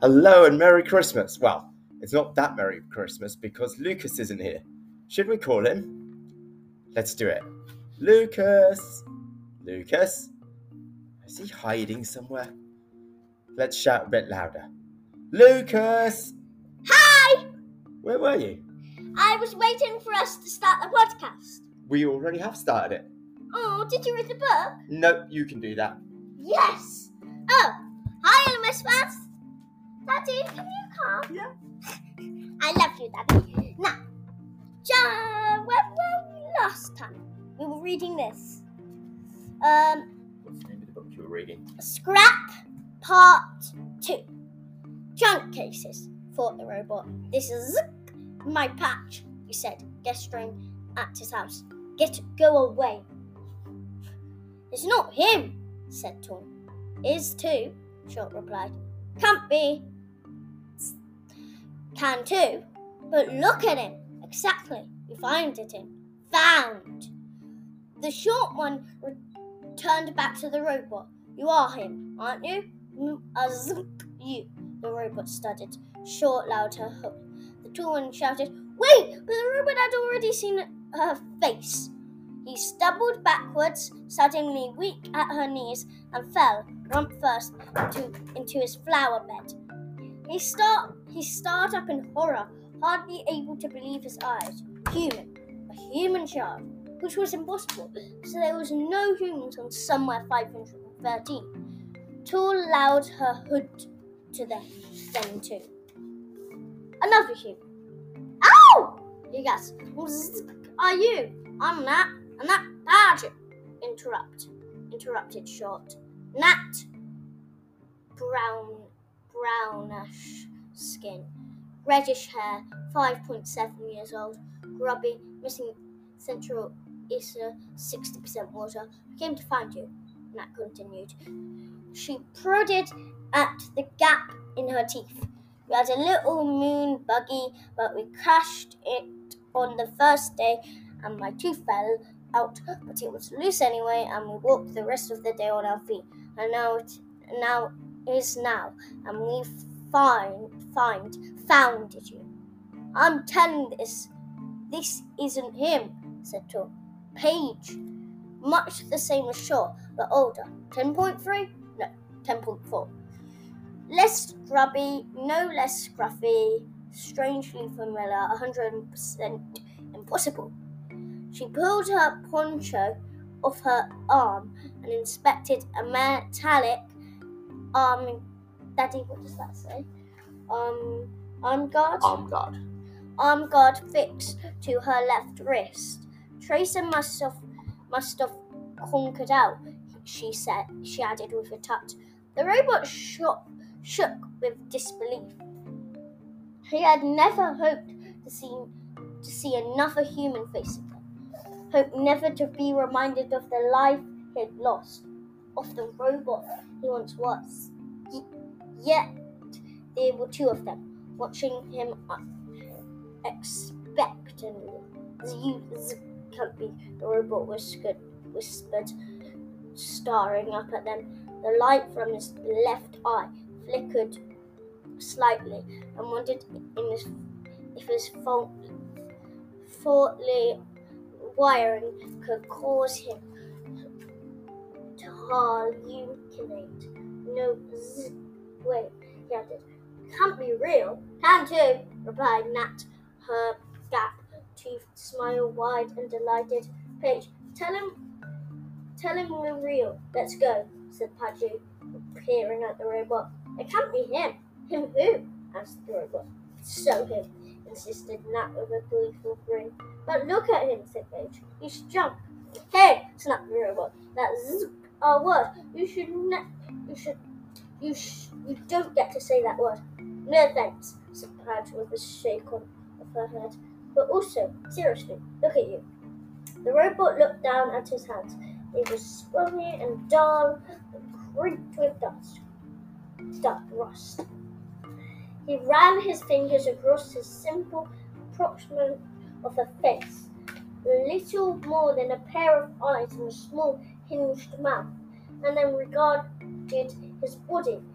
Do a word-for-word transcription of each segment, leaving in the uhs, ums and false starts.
Hello and Merry Christmas. Well, it's not that Merry Christmas because Lucas isn't here. Should we call him? Let's do it. Lucas! Lucas? Is he hiding somewhere? Let's shout a bit louder. Lucas! Hi! Where were you? I was waiting for us to start the podcast. We already have started it. Oh, did you read the book? No, you can do that. Yes! Oh, hi, Miss Fast. Daddy, can you come? Yeah. I love you, Daddy. Now, John, where were we last time? We were reading this. Um, What's the name of the book you were reading? Scrap Part two. Junk cases, thought the robot. This is my patch, he said, gesturing at his house. Get, go away. It's not him, said Tom. Is too, Short replied. Can't be. Can too, but look at him. Exactly, you find it in. Found. The short one returned back to the robot. You are him, aren't you? As you, the robot stuttered. Short allowed her hook. The tall one shouted, wait, but the robot had already seen her face. He stumbled backwards, suddenly weak at her knees, and fell, rump first, into, into his flower bed. He, start, he started up in horror, hardly able to believe his eyes. Human, a human child, which was impossible, so there was no humans on somewhere five hundred thirteen. Tool allowed her hood to them, then too. Another human. Ow! He gasped. Are you? I'm Nat, and that Badger. Interrupt. Interrupted Short. Nat. Brown, brownish skin. Reddish hair. five point seven years old. Grubby. Missing central Issa. sixty percent water. I came to find you. Nat continued. She prodded at the gap in her teeth. We had a little moon buggy, but we crashed it on the first day, and my tooth fell out, but it was loose anyway, and we walked the rest of the day on our feet. And now it now is now, and we find find found you. I'm telling this, this isn't him, said Tom. Page, much the same as Short, but older. Ten point three? No, ten point four. Less grubby, no less scruffy, strangely familiar, one hundred percent impossible. She pulled her poncho off her arm and inspected a metallic arm. Daddy, what does that say? Um, arm guard? Arm guard. Arm guard fixed to her left wrist. Tracer must have must have conquered out, she said. She added with a touch. The robot shook, shook with disbelief. He had never hoped to see to see another human face again. Hoped never to be reminded of the life he had lost, of the robot he once was. Y- yet there were two of them, watching him expectantly. You can't be, the robot whispered, whispered, staring up at them. The light from his left eye flickered slightly, and wondered in his, if his fault, faulty wiring could cause him to hallucinate. No, zzz, wait, he added. Can't be real. Can too, replied Nat, her gap-toothed smile wide and delighted. Paige, tell him, tell him we're real. Let's go, said Padgett, peering at the robot. It can't be him. Him who? Asked the robot. So him, insisted Nat with a gleeful grin. But look at him, said Paige. He should jump. Hey, snapped the robot. That's our word. You should ne- you should you sh- you don't get to say that word. No thanks, said Padge with a shake on of her head. But also, seriously, look at you. The robot looked down at his hands. They were scrubby and dull and creaked with dust. Dust rust. He ran his fingers across his simple approximation of a face, little more than a pair of eyes and a small hinged mouth, and then regarded his body.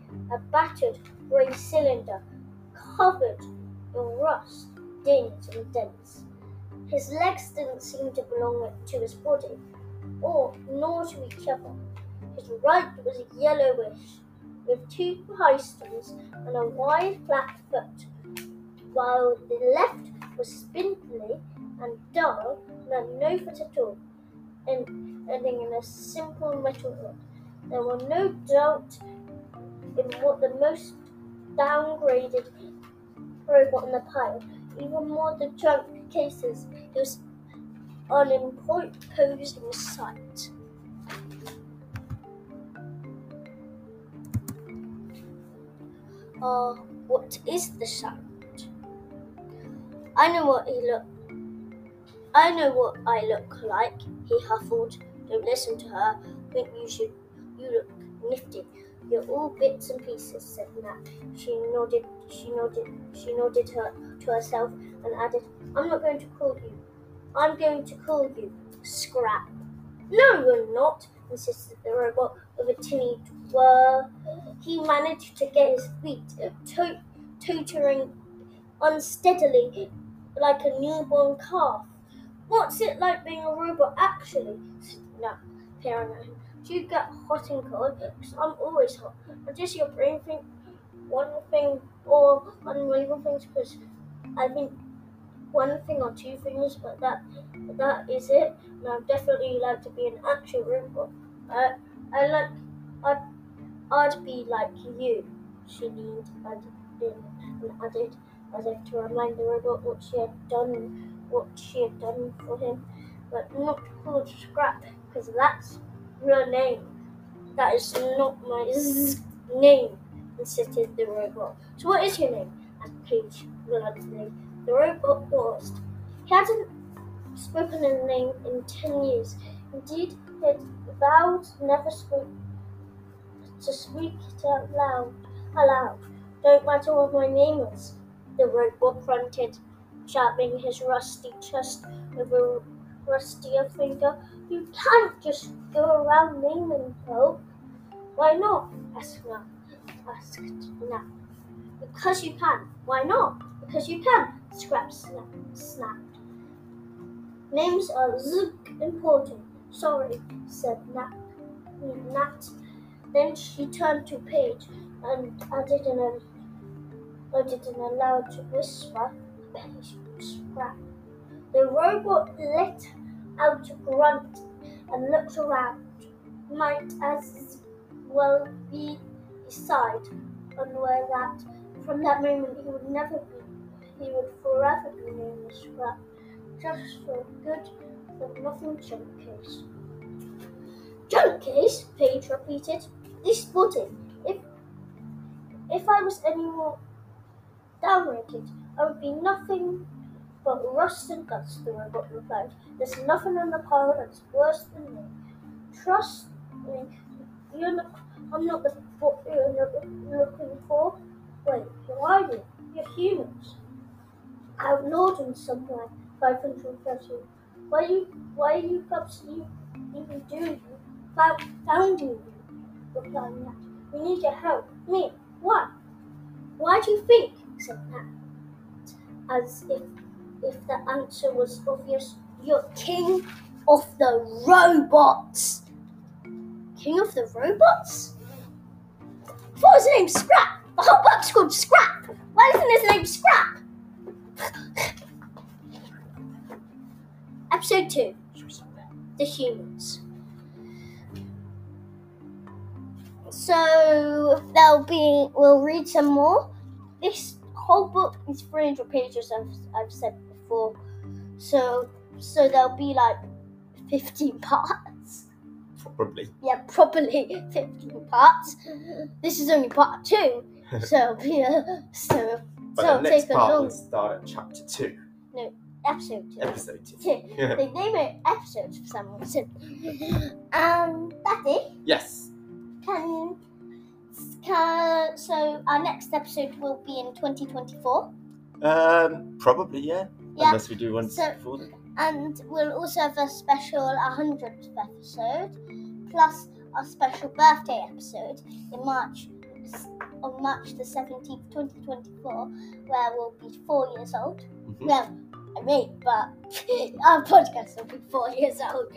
a battered grey cylinder covered in rust, dings and dents. His legs didn't seem to belong to his body, or nor to each other. His right was yellowish, with two high stones and a wide flat foot, while the left was spindly and dull and had no foot at all, and ending in a simple metal rod. There were no doubt in what the most downgraded robot in the pile, even more the junk cases. It was an imposing sight. Uh, what is the sound? I know what he look. I know what I look like, he huffled. Don't listen to her. Think you should. You look nifty. You're all bits and pieces, said Nat. She nodded. She nodded. She nodded her to herself and added, "I'm not going to call you. I'm going to call you Scrap." "No, you're not," insisted the robot with a tinny whir. He managed to get his feet, to- tottering unsteadily like a newborn calf. "What's it like being a robot, actually?" said Nat, peering at him. "Do you get hot and cold? Because I'm always hot. Or does your brain think one thing or unbelievable things? Because I think one thing or two things, but that that is it. And I'd definitely like to be an actual robot. I I like I'd I'd be like you." She leaned and and added, as if to remind the robot what she had done, what she had done for him, "but not called Scrap, because that's your name." "That is not my z- name," insisted the robot. "So what is your name?" asked Paige bluntly. The robot paused. He hadn't spoken a name in ten years. Indeed, he had vowed never spoke to speak it out loud. Aloud. "Don't matter what my name is," the robot grunted, jabbing his rusty chest with a rustier finger. "You can't just go around naming folk." "Why not?" asked Nat. Asked Nat. "Because you can." "Why not?" "Because you can," Scrap snapped. "Names are zug important." "Sorry," said Nat. Nat. Then she turned to Paige and added in a, added in a loud whisper, "Paige, Scrap." The robot let out a grunt and looked around. Might as well be beside, unaware that from that moment he would never be, he would forever be named Scrap, just for a good for nothing junk case. "Junk case?" Paige repeated. This body. If if I was any more downrated, I would be nothing but rust and guts," the robot replied. "There's nothing in the pile that's worse than me. Trust me, you're not, I'm not the what you're looking for. Wait, who are you? You're humans. Outlawed in somewhere, five hundred thirty. Why you why are you cops you even doing you? Found founding you," replied Nat. "We need your help." "Me? Why?" "Why do you think?" said Nat, as if if the answer was obvious. "You're king of the robots." "King of the robots?" "I thought his name's Scrap. The whole book's called Scrap. Why isn't his name Scrap?" Episode two. The Humans. So there'll be we'll read some more. This whole book is three hundred pages, I've I've said before. So so there'll be like fifteen parts. Probably. Yeah, probably fifteen parts. This is only part two, so it'll be a, so But so the next take a part long will start at chapter two. no episode two. Episode two. two. They name it episodes for some reason. Um, Daddy, Yes. can can so our next episode will be in twenty twenty-four. Um, probably, yeah. Yeah. Unless we do one So- before then. And we'll also have a special one hundredth episode, plus a special birthday episode in March. s- on March the seventeenth, twenty twenty-four, where we'll be four years old. Mhm. Well, I mean, but our podcast will be four years old.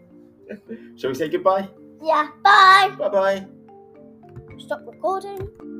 Shall we say goodbye? Yeah, bye. Bye bye. Stop recording.